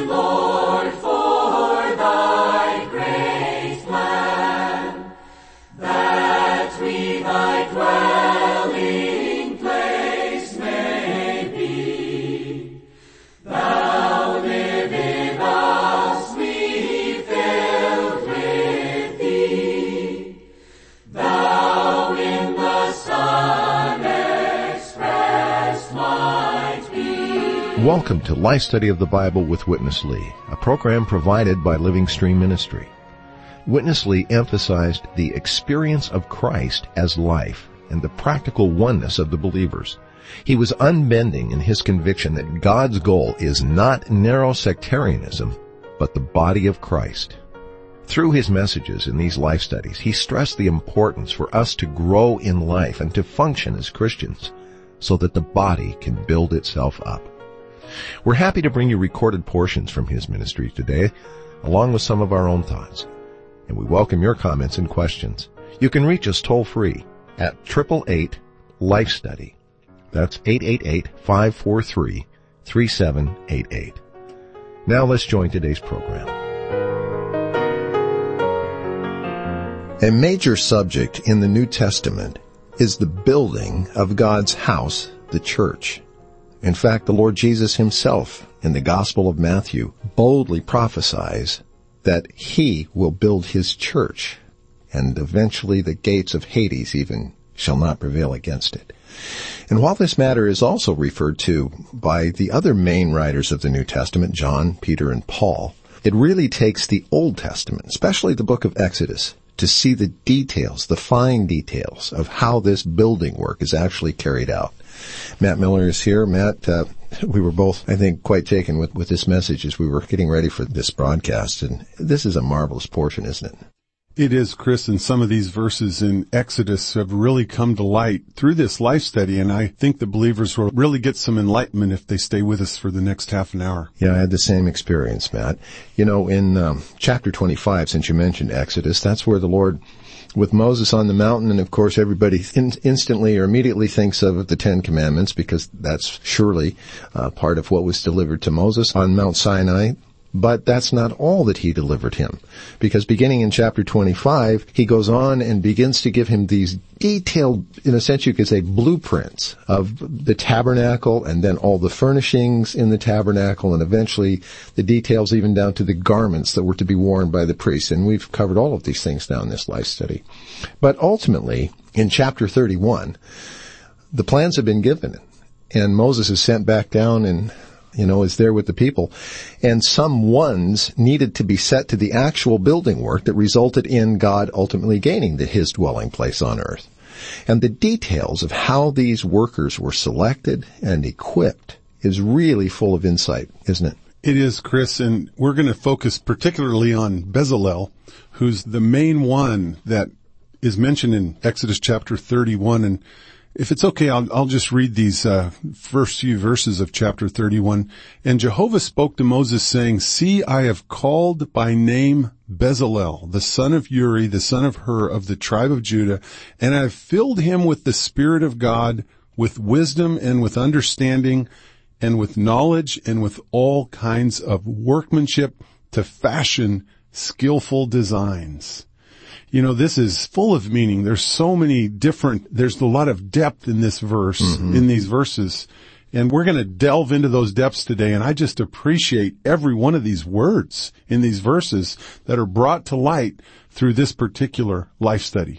Welcome to Life Study of the Bible with Witness Lee, a program provided by Living Stream Ministry. Witness Lee emphasized the experience of Christ as life and the practical oneness of the believers. He was unbending in his conviction that God's goal is not narrow sectarianism, but the body of Christ. Through his messages in these life studies, he stressed the importance for us to grow in life and to function as Christians so that the body can build itself up. We're happy to bring you recorded portions from his ministry today, along with some of our own thoughts. And we welcome your comments and questions. You can reach us toll-free at 888-LIFE-STUDY. That's 888-543-3788. Now let's join today's program. A major subject in the New Testament is the building of God's house, the church. In fact, the Lord Jesus himself in the Gospel of Matthew boldly prophesies that he will build his church, and eventually the gates of Hades even shall not prevail against it. And while this matter is also referred to by the other main writers of the New Testament, John, Peter, and Paul, it really takes the Old Testament, especially the book of Exodus, to see the details, the fine details of how this building work is actually carried out. Matt Miller is here. Matt, we were both, I think, quite taken with this message as we were getting ready for this broadcast. And this is a marvelous portion, isn't it? It is, Chris, and some of these verses in Exodus have really come to light through this life study, and I think the believers will really get some enlightenment if they stay with us for the next half an hour. Yeah, I had the same experience, Matt. You know, in chapter 25, since you mentioned Exodus, that's where the Lord, with Moses on the mountain, and of course everybody instantly or immediately thinks of the Ten Commandments, because that's surely part of what was delivered to Moses on Mount Sinai. But that's not all that he delivered him, because beginning in chapter 25, he goes on and begins to give him these detailed, in a sense you could say, blueprints of the tabernacle, and then all the furnishings in the tabernacle, and eventually the details even down to the garments that were to be worn by the priests. And we've covered all of these things now in this life study. But ultimately, in chapter 31, the plans have been given, and Moses is sent back down and is there with the people. And some ones needed to be set to the actual building work that resulted in God ultimately gaining his dwelling place on earth. And the details of how these workers were selected and equipped is really full of insight, isn't it? It is, Chris, and we're going to focus particularly on Bezalel, who's the main one that is mentioned in Exodus chapter 31. And if it's okay, I'll just read these first few verses of chapter 31. And Jehovah spoke to Moses, saying, "See, I have called by name Bezalel, the son of Uri, the son of Hur, of the tribe of Judah, and I have filled him with the Spirit of God, with wisdom and with understanding, and with knowledge, and with all kinds of workmanship, to fashion skillful designs." This is full of meaning. There's so many there's a lot of depth in this verse, in these verses. And we're going to delve into those depths today. And I just appreciate every one of these words in these verses that are brought to light through this particular life study.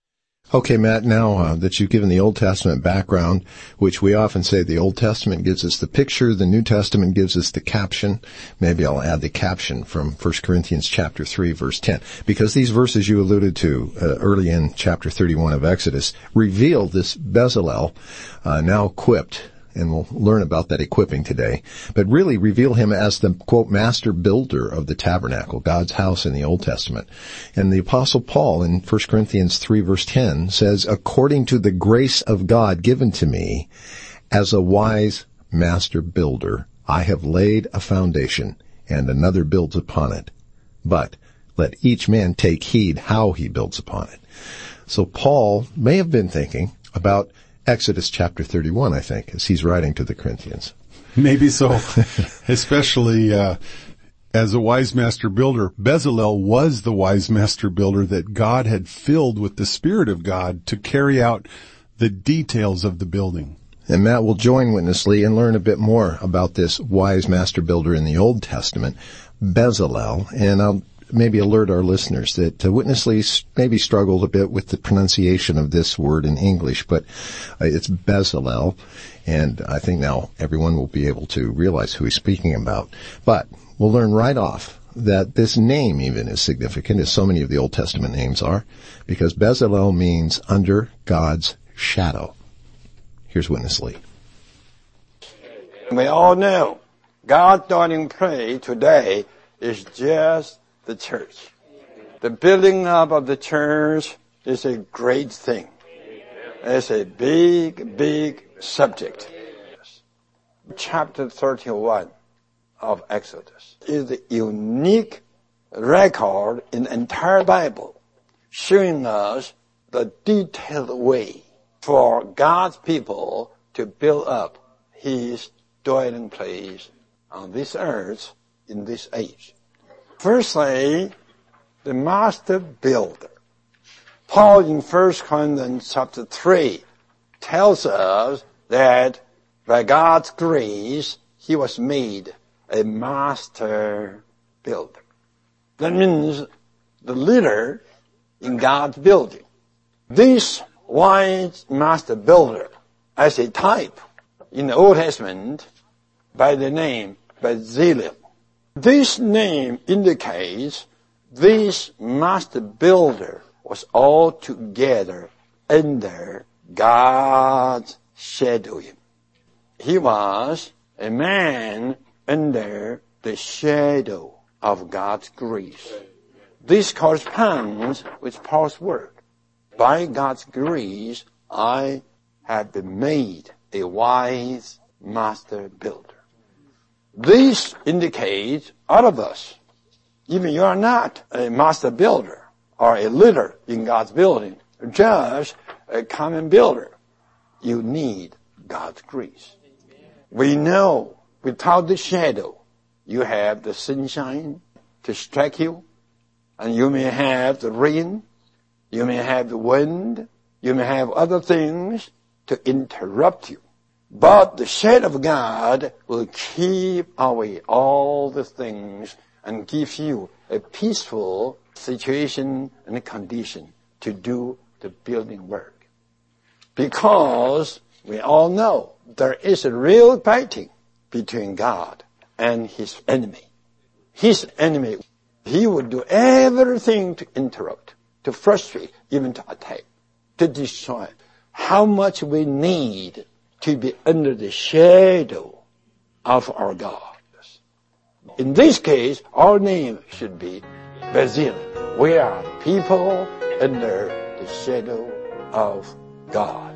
Okay, Matt, now that you've given the Old Testament background, which we often say the Old Testament gives us the picture, the New Testament gives us the caption. Maybe I'll add the caption from 1 Corinthians chapter 3, verse 10, because these verses you alluded to early in chapter 31 of Exodus reveal this Bezalel, now equipped, and we'll learn about that equipping today, but really reveal him as the, quote, master builder of the tabernacle, God's house in the Old Testament. And the Apostle Paul in 1 Corinthians 3 verse 10 says, "According to the grace of God given to me, as a wise master builder, I have laid a foundation, and another builds upon it. But let each man take heed how he builds upon it." So Paul may have been thinking about Exodus chapter 31, I think, as he's writing to the Corinthians. Maybe so. Especially, As a wise master builder, Bezalel was the wise master builder that God had filled with the Spirit of God to carry out the details of the building. And Matt will join Witness Lee and learn a bit more about this wise master builder in the Old Testament, Bezalel. And I'll maybe alert our listeners that Witness Lee maybe struggled a bit with the pronunciation of this word in English, but it's Bezalel. And I think now everyone will be able to realize who he's speaking about. But we'll learn right off that this name even is significant, as so many of the Old Testament names are, because Bezalel means under God's shadow. Here's Witness Lee. We all know God's dwelling place today is just the church. The building up of the church is a great thing. It's a big, big subject. Chapter 31 of Exodus is the unique record in the entire Bible, showing us the detailed way for God's people to build up His dwelling place on this earth in this age. Firstly, the master builder. Paul in 1 Corinthians chapter 3 tells us that by God's grace, he was made a master builder. That means the leader in God's building. This wise master builder, as a type in the Old Testament, by the name Bezalel. This name indicates this master builder was altogether under God's shadowing. He was a man under the shadow of God's grace. This corresponds with Paul's word. By God's grace, I have been made a wise master builder. This indicates all of us, even you are not a master builder or a leader in God's building, just a common builder. You need God's grace. We know without the shadow, you have the sunshine to strike you, and you may have the rain, you may have the wind, you may have other things to interrupt you. But the shade of God will keep away all the things and give you a peaceful situation and condition to do the building work. Because we all know there is a real fighting between God and his enemy. His enemy, he would do everything to interrupt, to frustrate, even to attack, to destroy. How much we need to be under the shadow of our God. In this case, our name should be Bezalel. We are people under the shadow of God.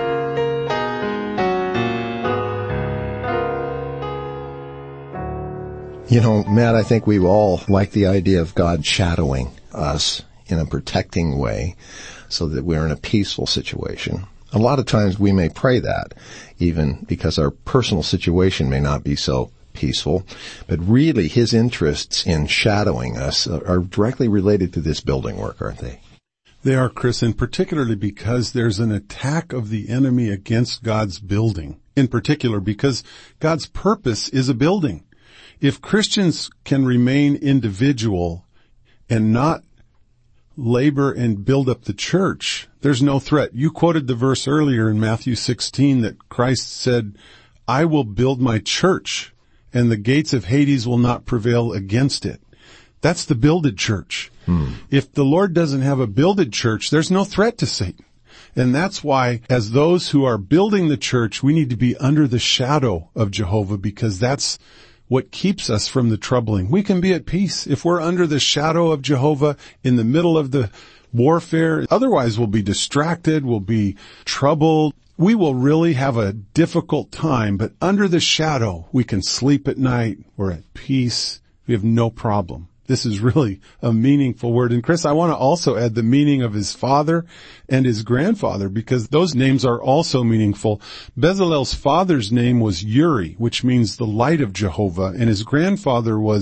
You know, Matt, I think we all like the idea of God shadowing us in a protecting way so that we're in a peaceful situation. A lot of times we may pray that, even because our personal situation may not be so peaceful, but really his interests in shadowing us are directly related to this building work, aren't they? They are, Chris, and particularly because there's an attack of the enemy against God's building, in particular because God's purpose is a building. If Christians can remain individual and not labor and build up the church, there's no threat. You quoted the verse earlier in Matthew 16 that Christ said, I will build my church and the gates of Hades will not prevail against it. That's the builded church. If the Lord doesn't have a builded church, there's no threat to Satan. And that's why, as those who are building the church, we need to be under the shadow of Jehovah, because that's what keeps us from the troubling. We can be at peace if we're under the shadow of Jehovah in the middle of the warfare. Otherwise, we'll be distracted, we'll be troubled. We will really have a difficult time, but under the shadow, we can sleep at night. We're at peace. We have no problem. This is really a meaningful word. And Chris, I want to also add the meaning of his father and his grandfather, because those names are also meaningful. Bezalel's father's name was Uri, which means the light of Jehovah, and his grandfather was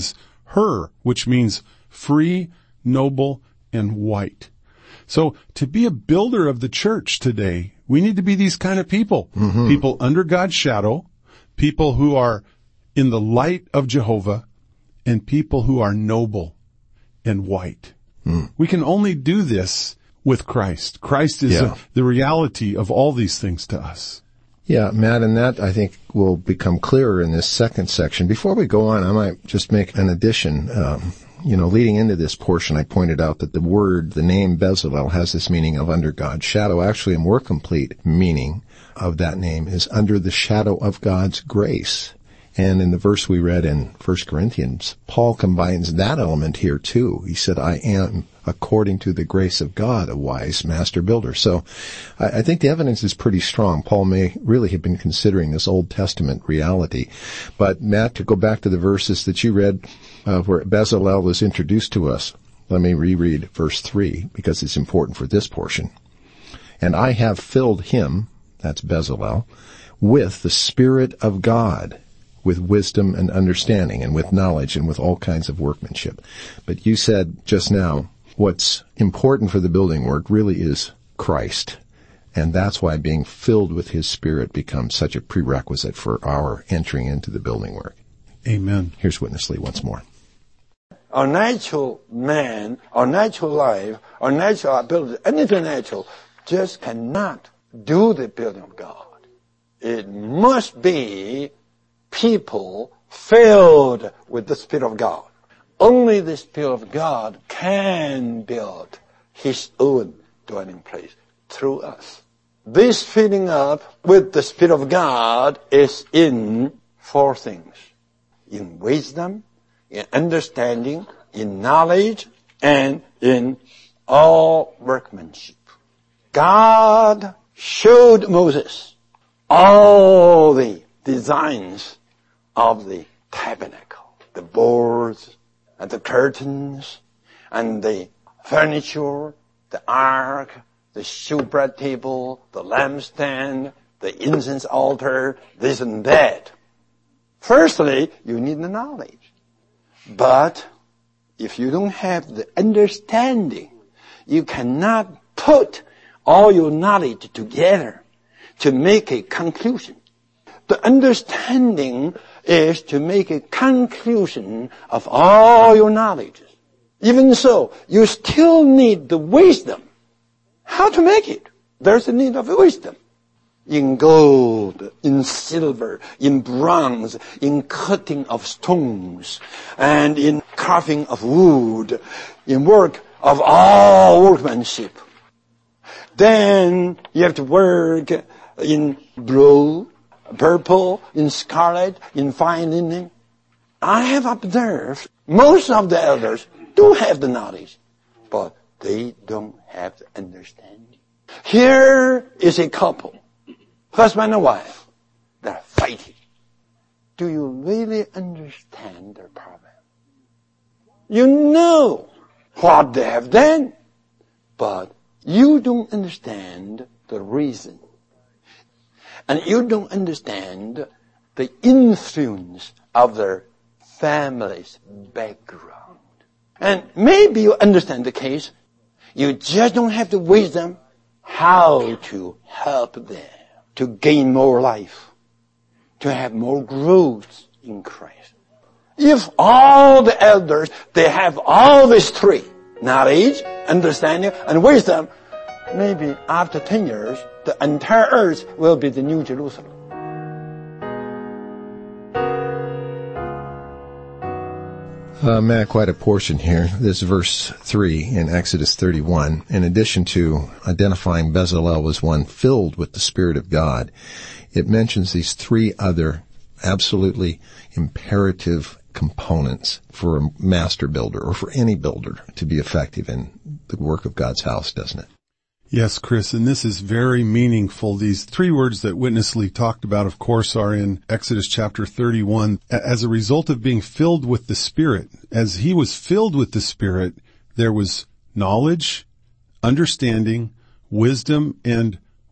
Hur, which means free, noble, and white. So to be a builder of the church today, we need to be these kind of people. Mm-hmm. People under God's shadow, people who are in the light of Jehovah, and people who are noble and white. Mm. We can only do this with Christ. Christ is the reality of all these things to us. Yeah, Matt, and that I think will become clearer in this second section. Before we go on, I might just make an addition. Leading into this portion, I pointed out that the name Bezalel has this meaning of under God's shadow. Actually, a more complete meaning of that name is under the shadow of God's grace. And in the verse we read in 1 Corinthians, Paul combines that element here too. He said, I am, according to the grace of God, a wise master builder. So I think the evidence is pretty strong. Paul may really have been considering this Old Testament reality. But Matt, to go back to the verses that you read where Bezalel is introduced to us, let me reread verse 3 because it's important for this portion. And I have filled him, that's Bezalel, with the Spirit of God, with wisdom and understanding and with knowledge and with all kinds of workmanship. But you said just now, what's important for the building work really is Christ. And that's why being filled with His Spirit becomes such a prerequisite for our entering into the building work. Amen. Here's Witness Lee once more. Our natural man, our natural life, our natural ability, anything natural, just cannot do the building of God. It must be people filled with the Spirit of God. Only the Spirit of God can build His own dwelling place through us. This filling up with the Spirit of God is in four things. In wisdom, in understanding, in knowledge, and in all workmanship. God showed Moses all the designs of the tabernacle, the boards and the curtains and the furniture, the ark, the showbread table, the lampstand, the incense altar, this and that. Firstly, you need the knowledge. But if you don't have the understanding, you cannot put all your knowledge together to make a conclusion. The understanding is to make a conclusion of all your knowledge. Even so, you still need the wisdom. How to make it? There's a need of wisdom. In gold, in silver, in bronze, in cutting of stones, and in carving of wood, in work of all workmanship. Then you have to work in blue, purple, in scarlet, in fine linen. I have observed most of the elders do have the knowledge, but they don't have the understanding. Here is a couple, husband and wife. They're fighting. Do you really understand their problem? You know what they have done, but you don't understand the reason. And you don't understand the influence of their family's background. And maybe you understand the case. You just don't have the wisdom how to help them to gain more life, to have more growth in Christ. If all the elders, they have all these three, knowledge, understanding, and wisdom, maybe after 10 years, the entire earth will be the New Jerusalem. Matt, quite a portion here. This verse 3 in Exodus 31, in addition to identifying Bezalel as one filled with the Spirit of God, it mentions these three other absolutely imperative components for a master builder or for any builder to be effective in the work of God's house, doesn't it? Yes, Chris, and this is very meaningful. These three words that Witness Lee talked about, of course, are in Exodus chapter 31. As a result of being filled with the Spirit, as he was filled with the Spirit, there was knowledge, understanding, wisdom, and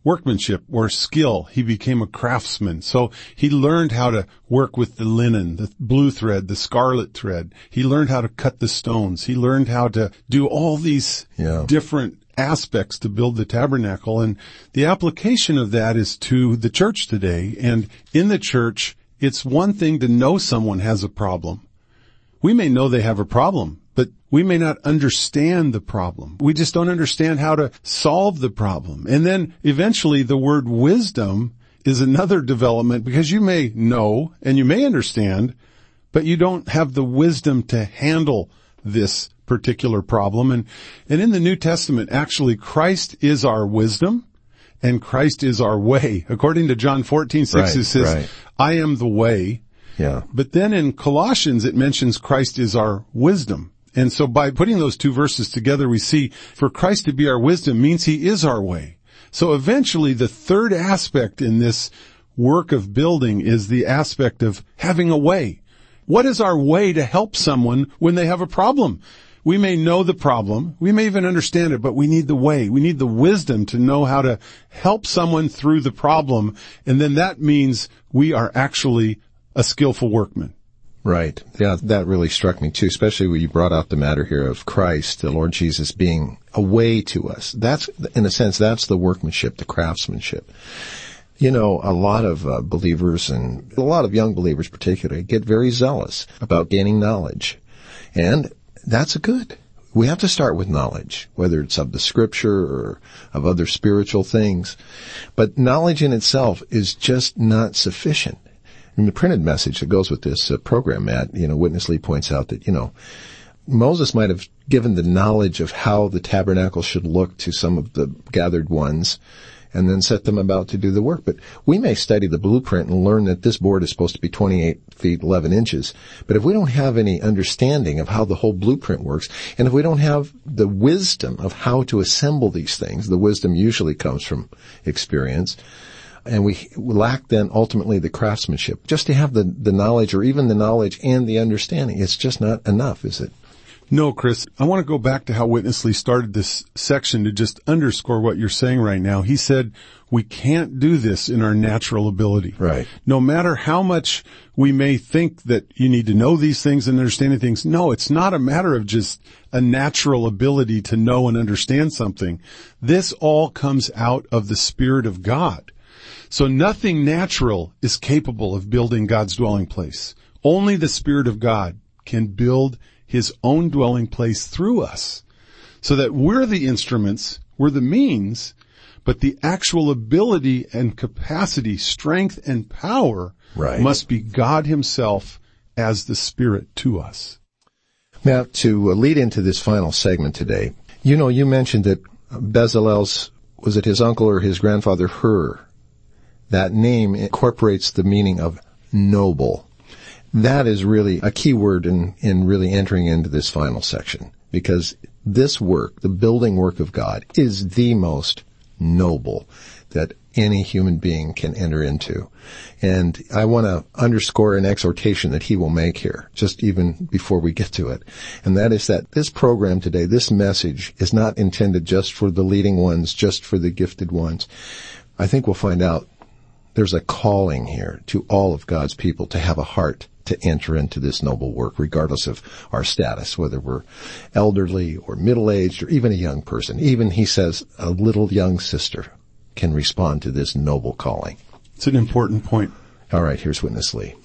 workmanship or skill. He became a craftsman. So he learned how to work with the linen, the blue thread, the scarlet thread. He learned how to cut the stones. He learned how to do all these different aspects to build the tabernacle. And the application of that is to the church today. And in the church, it's one thing to know someone has a problem. We may know they have a problem, but we may not understand the problem. We just don't understand how to solve the problem. And then eventually the word wisdom is another development, because you may know and you may understand, but you don't have the wisdom to handle this particular problem. And in the New Testament, actually, Christ is our wisdom and Christ is our way. According to John 14:6, it says, I am the way. Yeah. But then in Colossians, it mentions Christ is our wisdom. And so by putting those two verses together, we see for Christ to be our wisdom means he is our way. So eventually the third aspect in this work of building is the aspect of having a way. What is our way to help someone when they have a problem? We may know the problem. We may even understand it, but we need the way. We need the wisdom to know how to help someone through the problem. And then that means we are actually a skillful workman. Right. Yeah, that really struck me too, especially when you brought out the matter here of Christ, the Lord Jesus being a way to us. That's, in a sense, that's the workmanship, the craftsmanship. You know, a lot of believers, and a lot of young believers particularly, get very zealous about gaining knowledge. And that's good. We have to start with knowledge, whether it's of the scripture or of other spiritual things. But knowledge in itself is just not sufficient. In the printed message that goes with this program, Matt, Witness Lee points out that, Moses might have given the knowledge of how the tabernacle should look to some of the gathered ones and then set them about to do the work. But we may study the blueprint and learn that this board is supposed to be 28 feet, 11 inches. But if we don't have any understanding of how the whole blueprint works, and if we don't have the wisdom of how to assemble these things, the wisdom usually comes from experience, and we lack then ultimately the craftsmanship. Just to have the knowledge, or even the knowledge and the understanding, it's just not enough, is it? No, Chris. I want to go back to how Witness Lee started this section to just underscore what you're saying right now. He said, we can't do this in our natural ability. Right. No matter how much we may think that you need to know these things and understand things, no, it's not a matter of just a natural ability to know and understand something. This all comes out of the Spirit of God. So nothing natural is capable of building God's dwelling place. Only the Spirit of God can build his own dwelling place through us, so that we're the instruments, we're the means, but the actual ability and capacity, strength and power must be God himself as the Spirit to us. Now, to lead into this final segment today, you mentioned that Bezalel's, was it his uncle or his grandfather, Hur? That name incorporates the meaning of noble. That is really a key word in really entering into this final section, because this work, the building work of God, is the most noble that any human being can enter into. And I want to underscore an exhortation that he will make here, just even before we get to it. And that is that this program today, this message, is not intended just for the leading ones, just for the gifted ones. I think we'll find out there's a calling here to all of God's people to have a heart to enter into this noble work, regardless of our status, whether we're elderly or middle-aged or even a young person. Even, he says, a little young sister can respond to this noble calling. It's an important point. All right, here's Witness Lee.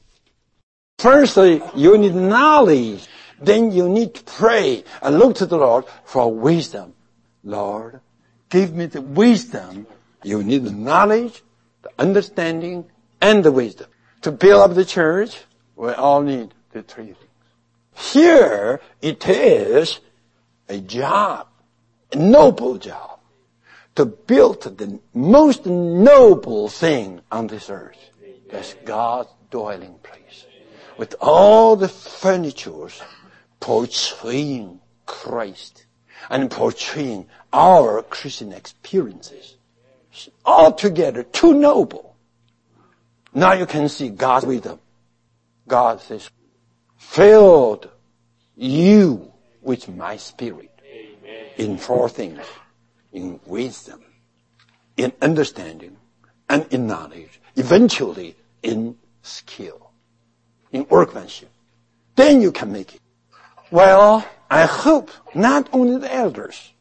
Firstly, you need knowledge. Then you need to pray and look to the Lord for wisdom. Lord, give me the wisdom. You need the knowledge, the understanding, and the wisdom. To build up the church, we all need the three things. Here, it is a job, a noble job, to build the most noble thing on this earth. That's God's dwelling place. With all the furnitures portraying Christ and portraying our Christian experiences. Altogether too noble. Now you can see God's wisdom. God says, filled you with my Spirit in four things. In wisdom, in understanding, and in knowledge, eventually in skill, in workmanship. Then you can make it. Well, I hope not only the elders,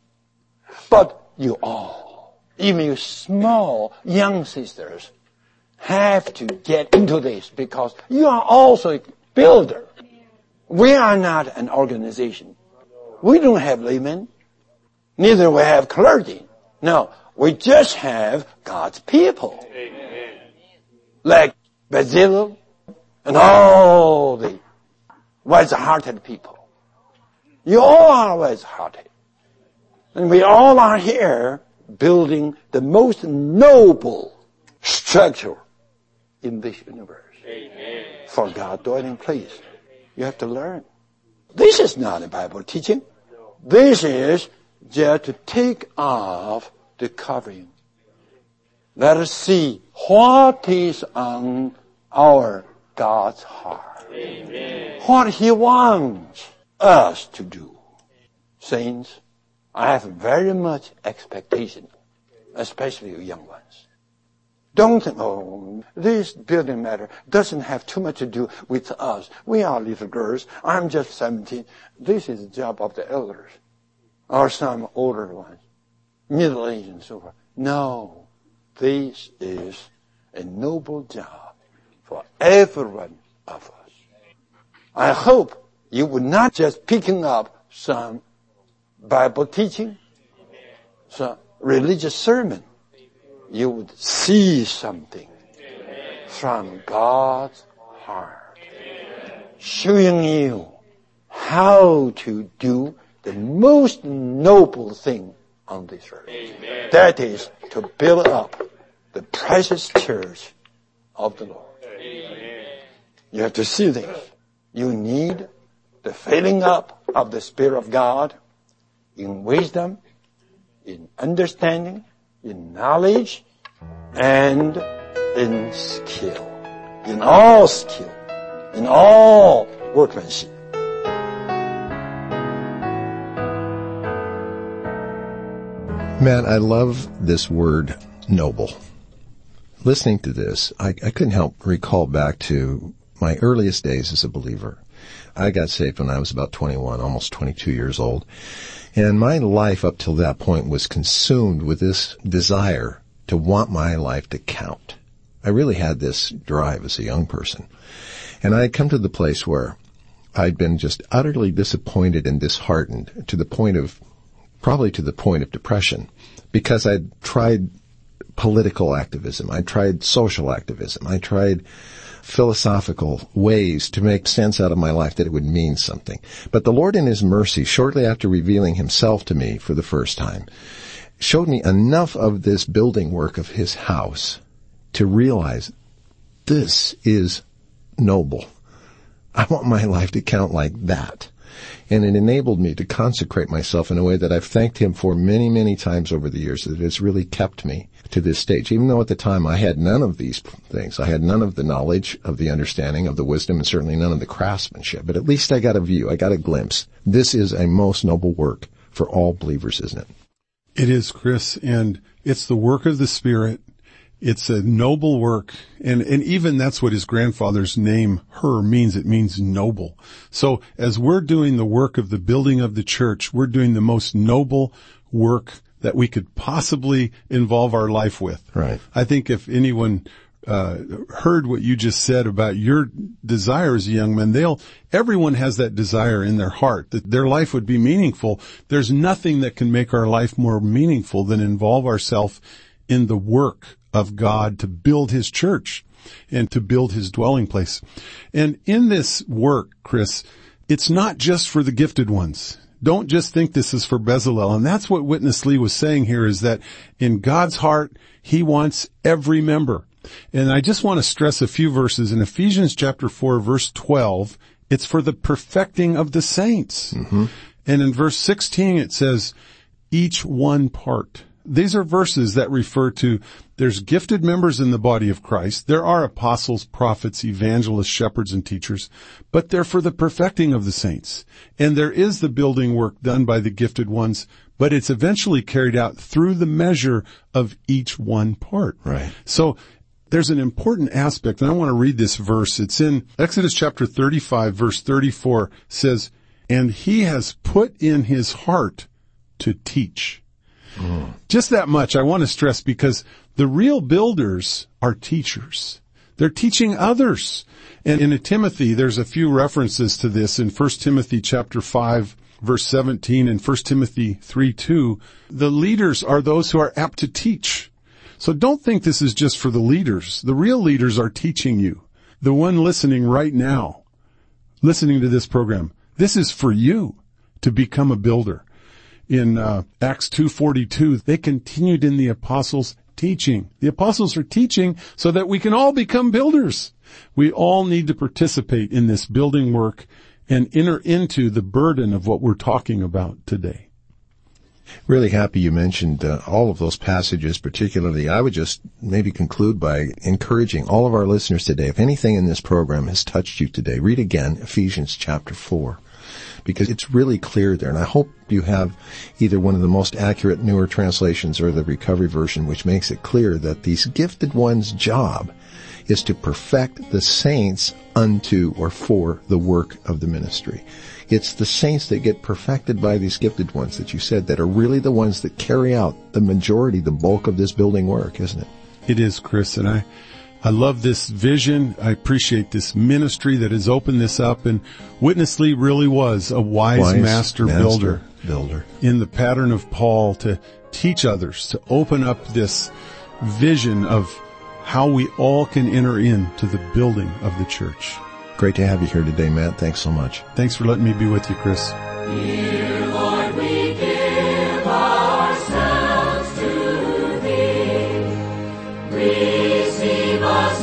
but you all, even you small young sisters, have to get into this because you are also a builder. We are not an organization. We don't have laymen. Neither we have clergy. No, we just have God's people. Amen. Like Bezalel and all the wise-hearted people. You all are wise-hearted. And we all are here building the most noble structure in this universe. Amen. For God dwelling place. You have to learn. This is not a Bible teaching. This is just to take off the covering. Let us see what is on our God's heart. Amen. What He wants us to do. Saints, I have very much expectation, especially you young ones. Don't think, oh, this building matter doesn't have too much to do with us. We are little girls. I'm just 17. This is the job of the elders. Or some older ones. Middle-aged and so forth. No. This is a noble job for every one of us. I hope you would not just picking up some Bible teaching, some religious sermon. You would see something from God's heart, showing you how to do the most noble thing on this earth. Amen. That is to build up the precious church of the Lord. Amen. You have to see this. You need the filling up of the Spirit of God in wisdom, in understanding, in knowledge, and in skill. In all skill. In all workmanship. Matt, I love this word, noble. Listening to this, I couldn't help recall back to my earliest days as a believer. I got saved when I was about 21, almost 22 years old. And my life up till that point was consumed with this desire to want my life to count. I really had this drive as a young person. And I had come to the place where I'd been just utterly disappointed and disheartened to the point of depression, because I'd tried political activism, I tried social activism, I tried philosophical ways to make sense out of my life that it would mean something. But the Lord in His mercy, shortly after revealing Himself to me for the first time, showed me enough of this building work of His house to realize this is noble. I want my life to count like that. And it enabled me to consecrate myself in a way that I've thanked Him for many, many times over the years, that has really kept me to this stage. Even though at the time I had none of these things. I had none of the knowledge, of the understanding, of the wisdom, and certainly none of the craftsmanship. But at least I got a view. I got a glimpse. This is a most noble work for all believers, isn't it? It is, Chris, and it's the work of the Spirit. It's a noble work, and even that's what his grandfather's name, Hur, means. It means noble. So as we're doing the work of the building of the church, we're doing the most noble work that we could possibly involve our life with. Right. I think if anyone heard what you just said about your desire as a young man, everyone has that desire in their heart, that their life would be meaningful. There's nothing that can make our life more meaningful than involve ourselves in the work of God to build His church and to build His dwelling place. And in this work, Chris, it's not just for the gifted ones. Don't just think this is for Bezalel. And that's what Witness Lee was saying here, is that in God's heart, He wants every member. And I just want to stress a few verses. In Ephesians chapter 4, verse 12, it's for the perfecting of the saints. Mm-hmm. And in verse 16, it says, each one part. These are verses that refer to There's gifted members in the body of Christ. There are apostles, prophets, evangelists, shepherds, and teachers, but they're for the perfecting of the saints. And there is the building work done by the gifted ones, but it's eventually carried out through the measure of each one part. Right. So there's an important aspect, and I want to read this verse. It's in Exodus chapter 35, verse 34, says, "And he has put in his heart to teach." Just that much I want to stress, because the real builders are teachers. They're teaching others. And in Timothy, there's a few references to this in 1 Timothy chapter 5, verse 17, and 1 Timothy 3:2. The leaders are those who are apt to teach. So don't think this is just for the leaders. The real leaders are teaching you. The one listening right now, listening to this program, this is for you to become a builder. In Acts 2:42, they continued in the apostles' teaching. The apostles are teaching so that we can all become builders. We all need to participate in this building work and enter into the burden of what we're talking about today. Really happy you mentioned all of those passages particularly. I would just maybe conclude by encouraging all of our listeners today, if anything in this program has touched you today, read again Ephesians chapter 4. Because it's really clear there. And I hope you have either one of the most accurate newer translations or the recovery version, which makes it clear that these gifted ones' job is to perfect the saints unto or for the work of the ministry. It's the saints that get perfected by these gifted ones that you said that are really the ones that carry out the majority, the bulk of this building work, isn't it? It is, Chris, and I love this vision. I appreciate this ministry that has opened this up. And Witness Lee really was a wise master builder in the pattern of Paul to teach others, to open up this vision of how we all can enter into the building of the church. Great to have you here today, Matt. Thanks so much. Thanks for letting me be with you, Chris. Dear Lord, we give ourselves to Thee. Receive us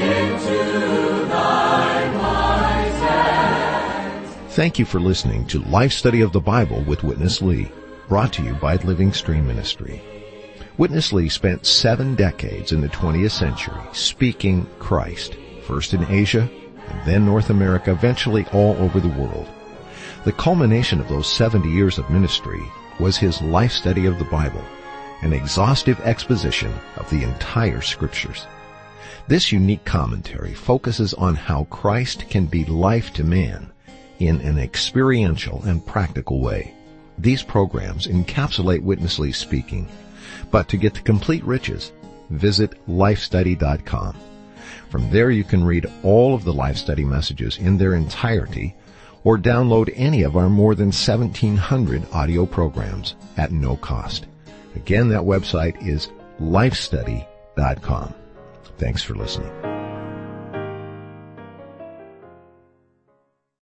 into Thy wise hands. Thank you for listening to Life Study of the Bible with Witness Lee, brought to you by Living Stream Ministry. Witness Lee spent 7 decades in the 20th century speaking Christ, first in Asia, and then North America, eventually all over the world. The culmination of those 70 years of ministry was his life study of the Bible, an exhaustive exposition of the entire Scriptures. This unique commentary focuses on how Christ can be life to man in an experiential and practical way. These programs encapsulate Witness Lee's speaking, but to get the complete riches, visit lifestudy.com. From there you can read all of the Life Study messages in their entirety or download any of our more than 1,700 audio programs at no cost. Again, that website is lifestudy.com. Thanks for listening.